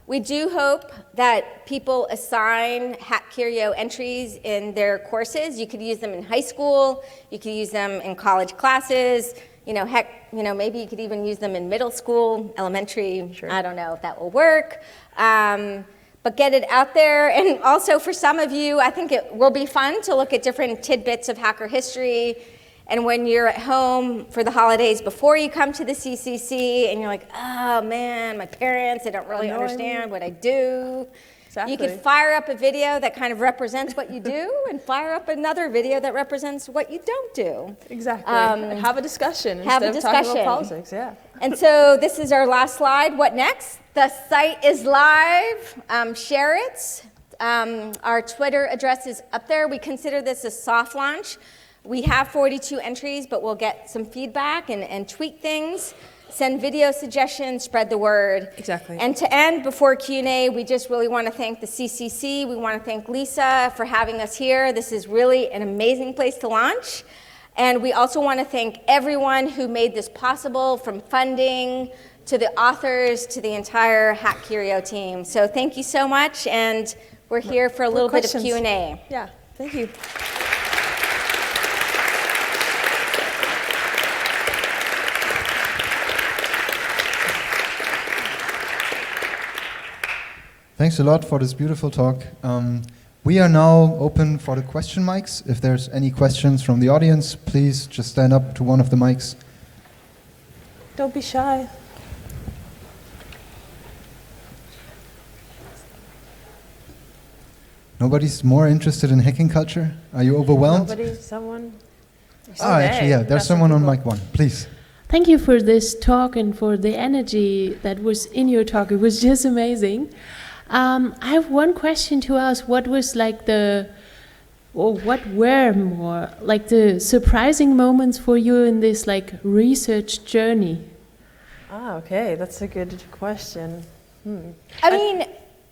We do hope that people assign Hack Curio entries in their courses. You could use them in high school, you could use them in college classes, you know, heck, you know, maybe you could even use them in middle school, elementary, sure. I don't know if that will work. Um, but get it out there. And also for some of you, I think it will be fun to look at different tidbits of hacker history. And when you're at home for the holidays before you come to the C C C and you're like, oh man, my parents, they don't really Annoying. understand what I do. Exactly. You could fire up a video that kind of represents what you do and fire up another video that represents what you don't do. Exactly. Um, And have a discussion have instead a of talking discussion. about politics, yeah. And so this is our last slide. What next? The site is live. Um, share it. Um, our Twitter address is up there. We consider this a soft launch. We have forty-two entries, but we'll get some feedback and, and tweak things, send video suggestions, spread the word. Exactly. And to end, before Q and A, we just really want to thank the C C C. We want to thank Lisa for having us here. This is really an amazing place to launch. And we also want to thank everyone who made this possible, from funding to the authors to the entire Hack Curio team. So thank you so much, and we're here for a little bit of Q and A. Yeah, thank you. Thanks a lot for this beautiful talk. Um, we are now open for the question mics. If there's any questions from the audience, please just stand up to one of the mics. Don't be shy. Nobody's more interested in hacking culture? Are you overwhelmed? Nobody, someone. Ah, actually, yeah, there's someone on mic one. Please. Thank you for this talk and for the energy that was in your talk. It was just amazing. Um, I have one question to ask. What was like the, or what were more like the surprising moments for you in this like research journey? Ah, okay, that's a good question. Hmm. I mean,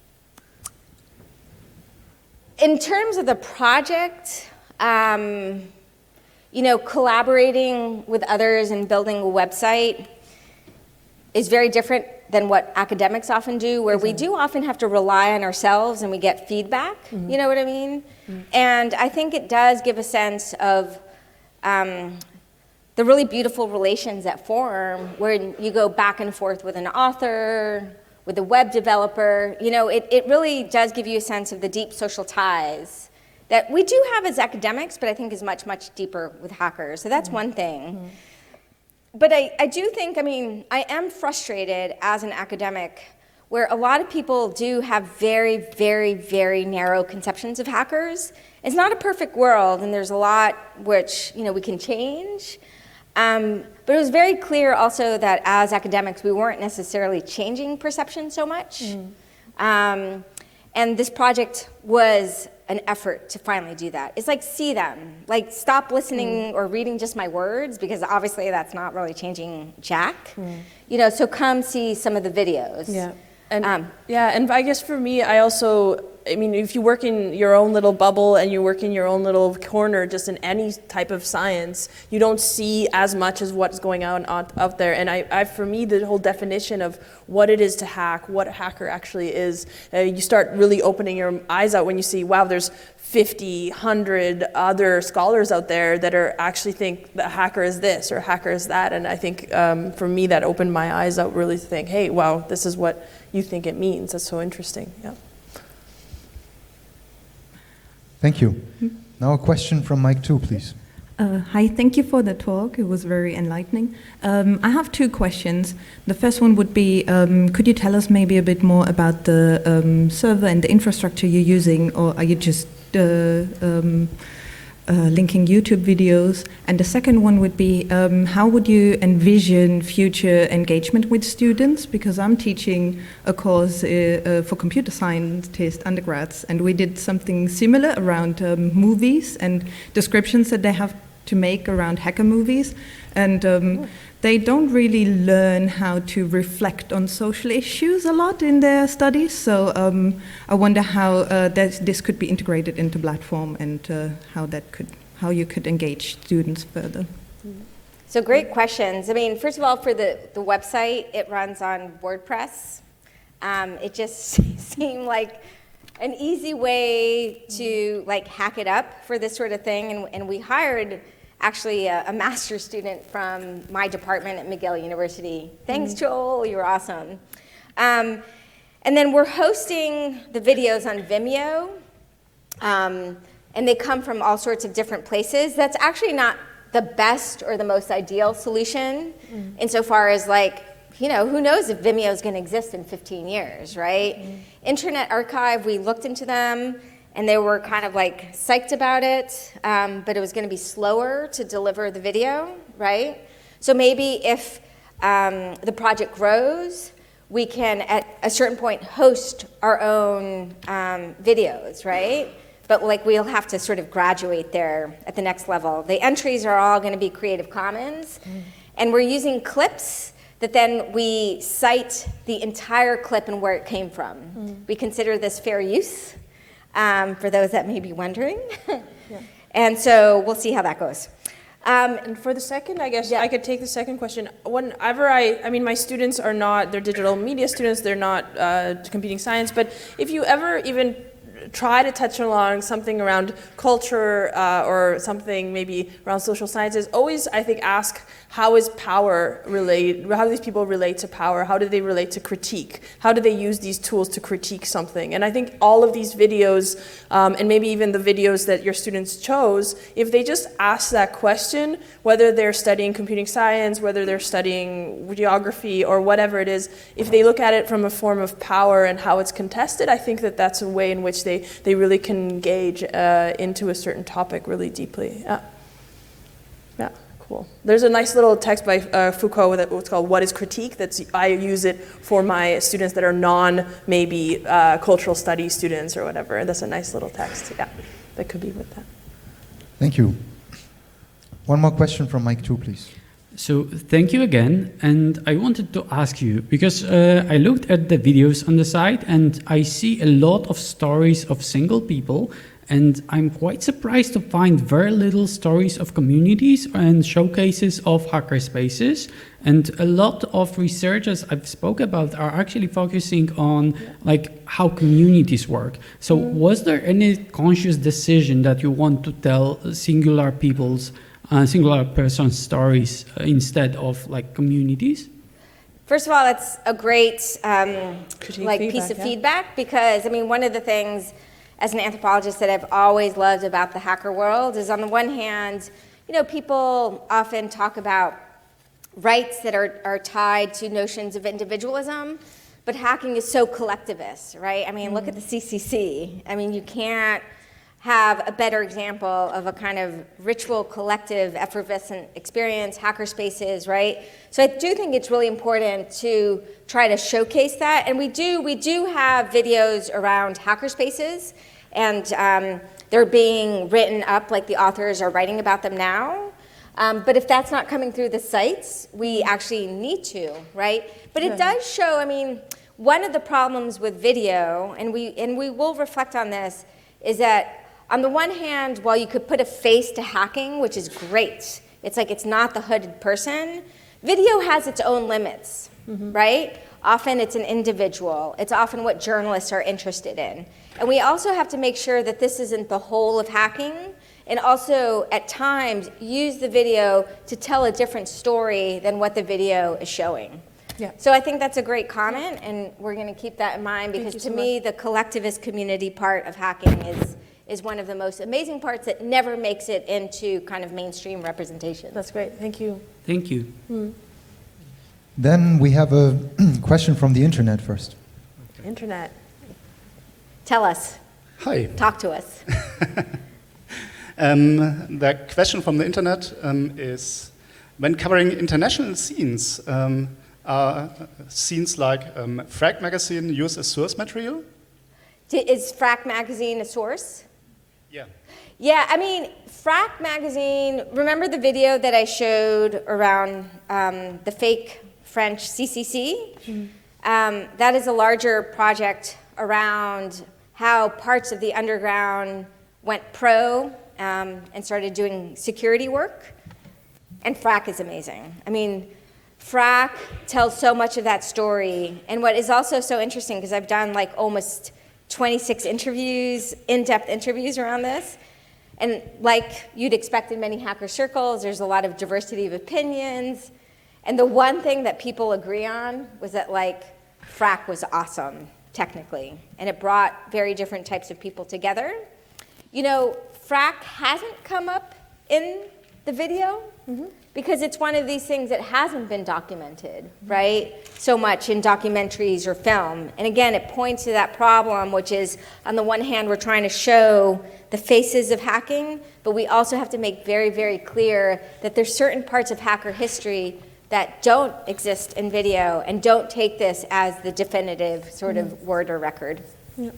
in terms of the project, um, you know, collaborating with others and building a website is very different than what academics often do, where we do often have to rely on ourselves and we get feedback, Mm-hmm. you know what I mean? Mm-hmm. And I think it does give a sense of um, the really beautiful relations that form, where you go back and forth with an author, with a web developer. You know, it, it really does give you a sense of the deep social ties that we do have as academics, but I think is much, much deeper with hackers. So that's mm-hmm. one thing. Mm-hmm. But I, I do think, I mean, I am frustrated as an academic where a lot of people do have very, very, very narrow conceptions of hackers. It's not a perfect world, and there's a lot which, you know, we can change. Um, but it was very clear also that as academics, we weren't necessarily changing perception so much. Mm. Um, and this project was an effort to finally do that. It's like, see them. Like, stop listening mm. or reading just my words, because obviously that's not really changing jack. Mm. You know, so come see some of the videos. Yeah. And um, yeah, and I guess for me, I also, I mean, if you work in your own little bubble and you work in your own little corner, just in any type of science, you don't see as much as what's going on out, out there. And I, I, for me, the whole definition of what it is to hack, what a hacker actually is, uh, you start really opening your eyes out when you see, wow, there's fifty, one hundred other scholars out there that are actually think that a hacker is this or a hacker is that. And I think um, for me, that opened my eyes out really to think, hey, wow, this is what you think it means. That's so interesting. Yeah. Thank you. Now a question from Mike two, please. Uh, hi, thank you for the talk. It was very enlightening. Um, I have two questions. The first one would be, um, could you tell us maybe a bit more about the um, server and the infrastructure you're using, or are you just uh, um, uh, linking YouTube videos? And the second one would be, um, how would you envision future engagement with students? Because I'm teaching a course uh, uh, for computer scientist undergrads, and we did something similar around um, movies and descriptions that they have to make around hacker movies, and um, they don't really learn how to reflect on social issues a lot in their studies. So um, I wonder how uh, this, this could be integrated into platform, and uh, how that could, how you could engage students further. So great questions. I mean, first of all, for the, the website, it runs on WordPress. Um, it just seemed like an easy way to like hack it up for this sort of thing, and, and we hired actually a, a master's student from my department at McGill University. Thanks, Mm-hmm. Joel, you were awesome. Um, and then we're hosting the videos on Vimeo, um, and they come from all sorts of different places. That's actually not the best or the most ideal solution, mm. insofar as like, you know, who knows if Vimeo is going to exist in fifteen years, right? Mm. Internet Archive, we looked into them, and they were kind of like psyched about it, um, but it was going to be slower to deliver the video, right? So maybe if um, the project grows, we can at a certain point host our own um, videos, right? But like we'll have to sort of graduate there at the next level. The entries are all going to be Creative Commons, mm. and we're using clips that then we cite the entire clip and where it came from. Mm. We consider this fair use, um, for those that may be wondering. Yeah. And so we'll see how that goes. Um, and for the second, I guess yeah. I could take the second question. Whenever I, I mean, my students are not, they're digital media students, they're not uh, computing science, but if you ever even try to touch along something around culture uh, or something maybe around social sciences, always, I think, ask how is power relate, how do these people relate to power? How do they relate to critique? How do they use these tools to critique something? And I think all of these videos, um, and maybe even the videos that your students chose, if they just ask that question, whether they're studying computing science, whether they're studying geography or whatever it is, if they look at it from a form of power and how it's contested, I think that that's a way in which they, they really can engage uh, into a certain topic really deeply. Yeah. Yeah. Cool. There's a nice little text by uh, Foucault that what's called "What is Critique?" That's I use it for my students that are non maybe uh, cultural studies students or whatever. That's a nice little text. Yeah, that could be with that. Thank you. One more question from Mike two, please. So thank you again, and I wanted to ask you because uh, I looked at the videos on the site and I see a lot of stories of single people. And I'm quite surprised to find very little stories of communities and showcases of hackerspaces. And a lot of researchers I've spoke about are actually focusing on like how communities work. So was there any conscious decision that you want to tell singular people's, uh, singular person's stories uh, instead of like communities? First of all, it's a great um, like feedback, piece of yeah. feedback because I mean one of the things as an anthropologist that I've always loved about the hacker world is on the one hand, you know, people often talk about rights that are, are tied to notions of individualism, but hacking is so collectivist, right? I mean, mm. look at the C C C. I mean, you can't have a better example of a kind of ritual, collective, effervescent experience, hacker spaces, right? So I do think it's really important to try to showcase that, and we do, we do have videos around hacker spaces, and um, they're being written up, like the authors are writing about them now. Um, but if that's not coming through the sites, we actually need to, right? But it does show, I mean, one of the problems with video, and we, and we will reflect on this, is that on the one hand, while you could put a face to hacking, which is great, it's like it's not the hooded person, video has its own limits, mm-hmm. right? Often it's an individual. It's often what journalists are interested in. And we also have to make sure that this isn't the whole of hacking, and also at times use the video to tell a different story than what the video is showing. Yeah. So I think that's a great comment, and we're going to keep that in mind because to so me, much. the collectivist community part of hacking is is one of the most amazing parts that never makes it into kind of mainstream representation. That's great. Thank you. Thank you. Mm. Then we have a question from the internet first. Internet. Tell us. Hi. Talk to us. um, the question from the internet um, is, when covering international scenes, um, are scenes like um, Frag magazine used as source material? Is Frac magazine a source? Yeah. Yeah, I mean, Frac magazine, remember the video that I showed around um, the fake French C C C? Mm-hmm. um, that is a larger project around how parts of the underground went pro um, and started doing security work. And Frac is amazing. I mean, Frack tells so much of that story. And what is also so interesting, because I've done like almost twenty-six interviews, in-depth interviews around this, and like you'd expect in many hacker circles, there's a lot of diversity of opinions. And the one thing that people agree on was that like Frack was awesome, technically, and it brought very different types of people together. You know, Frack hasn't come up in the video mm-hmm. because it's one of these things that hasn't been documented, right? So much in documentaries or film. And again, it points to that problem, which is on the one hand, we're trying to show the faces of hacking, but we also have to make very, very clear that there's certain parts of hacker history that don't exist in video and don't take this as the definitive sort mm-hmm. of word or record. Yeah.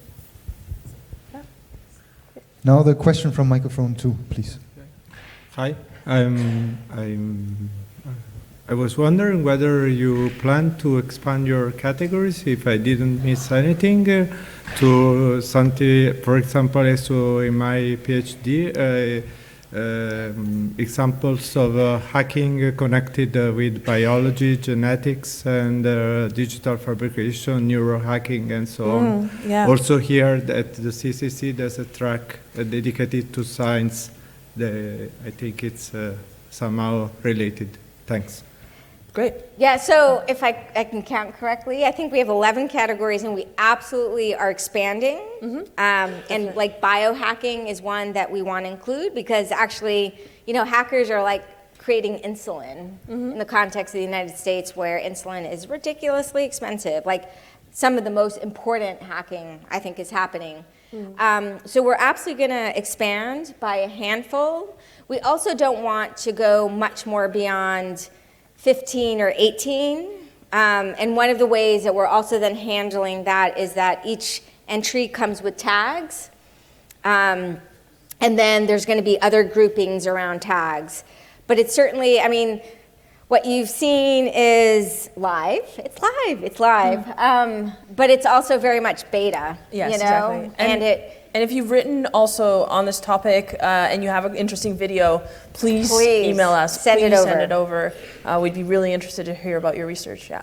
Now the question from microphone two, please. Hi, I'm, I'm, I was wondering whether you plan to expand your categories, if I didn't miss anything, uh, to something, for example, as to in my PhD, uh, um, examples of uh, hacking connected uh, with biology, genetics, and uh, digital fabrication, neurohacking, and so on. Mm, yeah. Also here at the C C C, there's a track uh, dedicated to science. The, I think it's uh, somehow related. Thanks. Great. Yeah, so if I, I can count correctly, I think we have eleven categories and we absolutely are expanding. Mm-hmm. um, and like biohacking is one that we want to include because actually, you know, hackers are like creating insulin mm-hmm. in the context of the United States where insulin is ridiculously expensive. Like some of the most important hacking, I think, is happening. Mm-hmm. Um, so we're absolutely going to expand by a handful. We also don't want to go much more beyond fifteen or eighteen. Um, and one of the ways that we're also then handling that is that each entry comes with tags. Um, and then there's going to be other groupings around tags. But it's certainly, I mean, what you've seen is live. It's live. It's live. Mm. Um, but it's also very much beta. Yes, you know? exactly. And, and it. And if you've written also on this topic uh, and you have an interesting video, please, Please email us. send please it send over. it over. Uh, we'd be really interested to hear about your research. Yeah.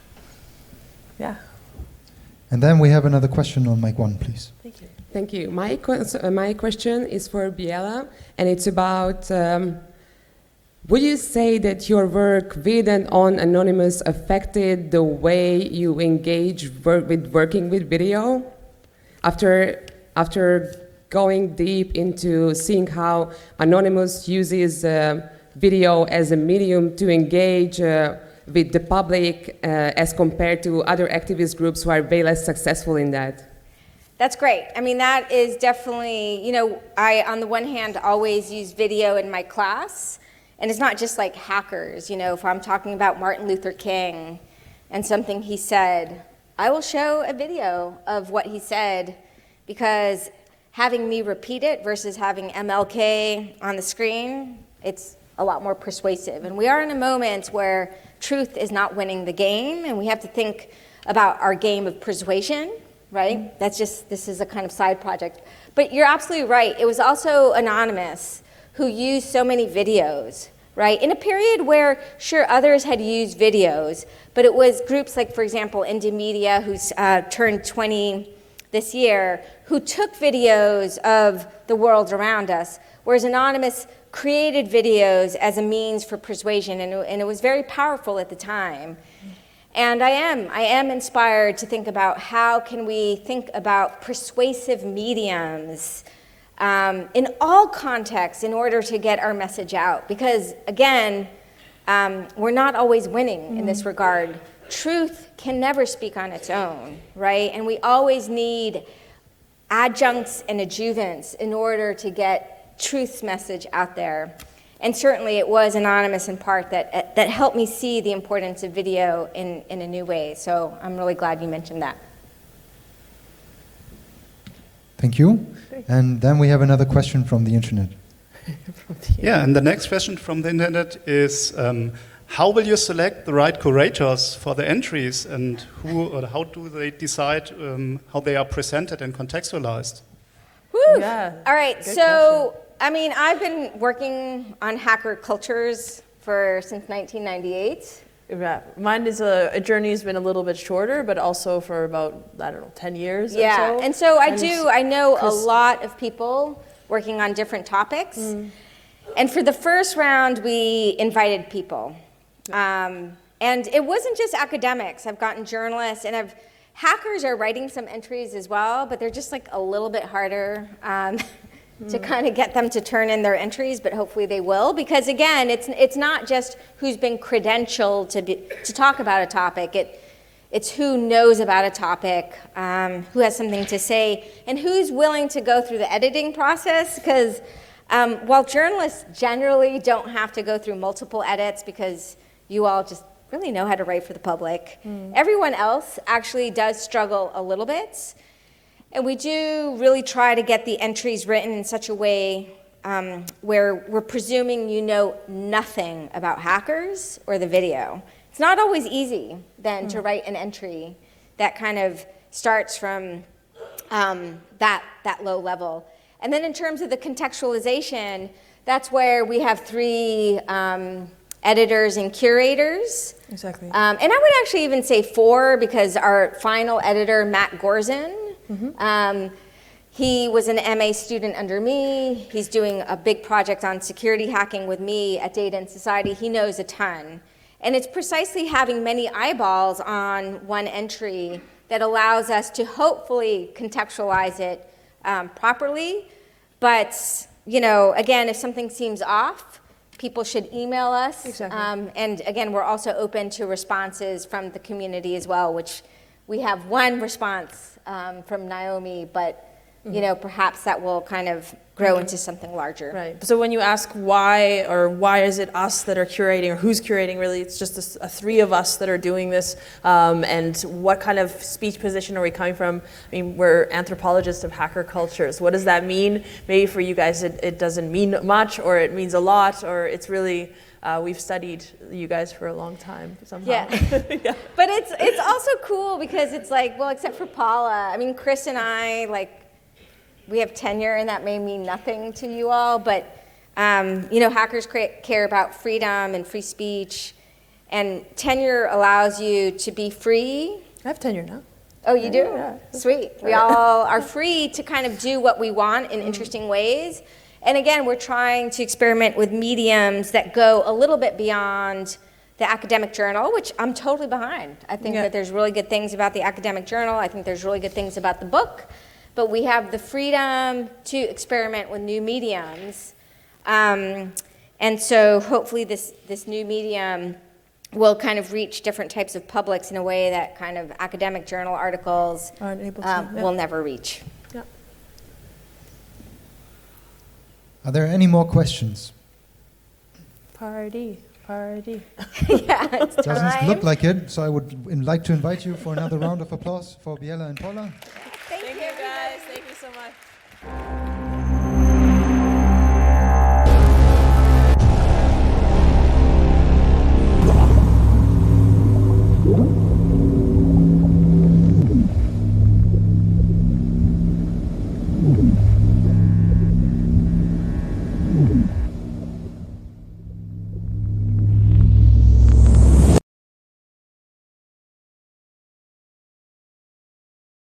Yeah. And then we have another question on mic one, please. Thank you. Thank you. My, que- uh, my question is for Biela, and it's about, um, would you say that your work with and on Anonymous affected the way you engage work with working with video? After, after going deep into seeing how Anonymous uses uh, video as a medium to engage uh, with the public uh, as compared to other activist groups who are way less successful in that? That's great. I mean, that is definitely, you know, I, on the one hand, always use video in my class. And it's not just like hackers, you know, if I'm talking about Martin Luther King and something he said, I will show a video of what he said because having me repeat it versus having M L K on the screen, it's a lot more persuasive. And we are in a moment where truth is not winning the game, and we have to think about our game of persuasion, right? Mm-hmm. That's just, this is a kind of side project. But you're absolutely right. It was also Anonymous who used so many videos, right? In a period where, sure, others had used videos, but it was groups like, for example, Indymedia, who's uh, turned twenty this year, who took videos of the world around us, whereas Anonymous created videos as a means for persuasion, and it, and it was very powerful at the time. And I am, I am inspired to think about how can we think about persuasive mediums um, in all contexts in order to get our message out. Because again, um, we're not always winning mm-hmm. in this regard. Truth can never speak on its own, right? And we always need adjuncts and adjuvants in order to get truth's message out there. And certainly it was Anonymous in part that, that helped me see the importance of video in, in a new way. So I'm really glad you mentioned that. Thank you. And then we have another question from the internet. Yeah, and the next question from the internet is, um, how will you select the right curators for the entries, and who or how do they decide um, how they are presented and contextualized? Woo! Yeah. All right, Good so question. I mean, I've been working on hacker cultures for since nineteen ninety-eight, Yeah, mine is a, a journey has been a little bit shorter, but also for about, I don't know, ten years Yeah, or so. and so I And do, I know a Chris- lot of people working on different topics. And for the first round, we invited people. Um, and it wasn't just academics. I've gotten journalists, and I've, hackers are writing some entries as well, but they're just like a little bit harder um, to kind of get them to turn in their entries, but hopefully they will. Because again, it's, it's not just who's been credentialed to, be, to talk about a topic. It, It's who knows about a topic, um, who has something to say, and who's willing to go through the editing process. Because um, while journalists generally don't have to go through multiple edits because you all just really know how to write for the public, everyone else actually does struggle a little bit. And we do really try to get the entries written in such a way um, where we're presuming you know nothing about hackers or the video. It's not always easy then to write an entry that kind of starts from um, that, that low level. And then in terms of the contextualization, that's where we have three um, editors and curators. Exactly. Um, and I would actually even say four, because our final editor, Matt Gorzin, um, he was an M A student under me. He's doing a big project on security hacking with me at Data and Society. He knows a ton. And it's precisely having many eyeballs on one entry that allows us to hopefully contextualize it um, properly. But, you know, again, if something seems off, people should email us. Exactly. Um, and again, we're also open to responses from the community as well, which we have one response um, from Naomi, but you know, perhaps that will kind of grow into something larger. Right. So when you ask why, or why is it us that are curating, or who's curating, really, it's just a, s- a three of us that are doing this. Um, and what kind of speech position are we coming from? I mean, we're anthropologists of hacker cultures. What does that mean? Maybe for you guys, it, it doesn't mean much, or it means a lot, or it's really, uh, we've studied you guys for a long time somehow. Yeah. Yeah. But it's it's also cool because it's like, well, except for Paula, I mean, Chris and I, like, we have tenure, and that may mean nothing to you all, but um, you know, hackers cra- care about freedom and free speech, and tenure allows you to be free. I have tenure now. Oh, you do? Yeah. Sweet. We all are free to kind of do what we want in interesting ways. And again, we're trying to experiment with mediums that go a little bit beyond the academic journal, which I'm totally behind. I think Yeah. that there's really good things about the academic journal. I think there's really good things about the book. But we have the freedom to experiment with new mediums. Um, and so hopefully this, this new medium will kind of reach different types of publics in a way that kind of academic journal articles Aren't able to, um, yeah. will never reach. Yeah. Are there any more questions? Party, party. Yeah, it's Doesn't time. look like it, so I would in- like to invite you for another round of applause for Biela and Paula. Thank you, guys. Thank you so much.